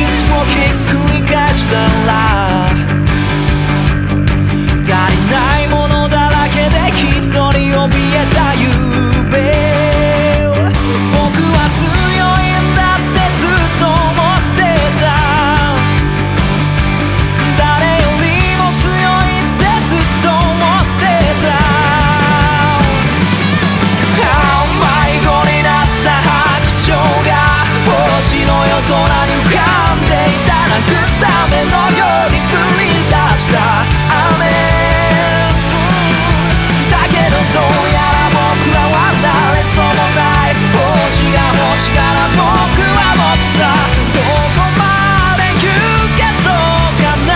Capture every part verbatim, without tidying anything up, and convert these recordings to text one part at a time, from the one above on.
スをひっくり返したら足りないものだらけで一人怯えた夕べ、僕は強いんだってずっと思ってた。誰よりも強いってずっと思ってた。迷子になった白鳥が星の夜空に浮かんでいた。慰めのように降り出した雨だけど、どうやら僕らは誰そもない。星が星から僕は僕さ。どこまで行けそうかな。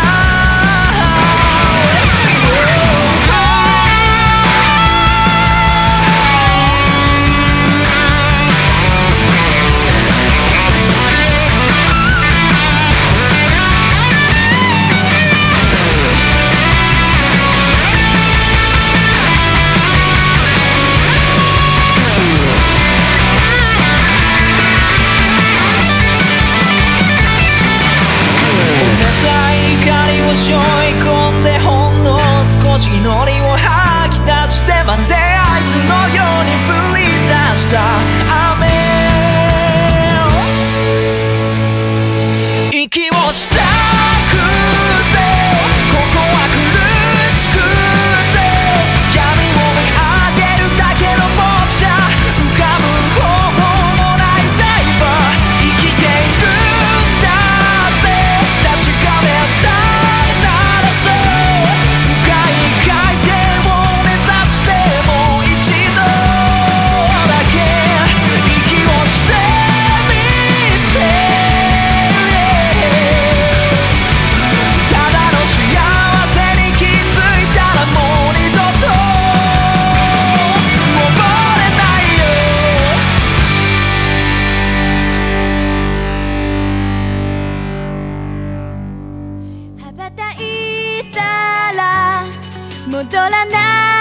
背負い込んでほんの少し祈りを吐き出して、まるで合図のように降り出した雨。息をしたくてここは苦しくて、闇を見上げるだけの僕じゃ浮かぶ方法もないダイバー。生きているんだって確かめた羽ばたいたら戻らない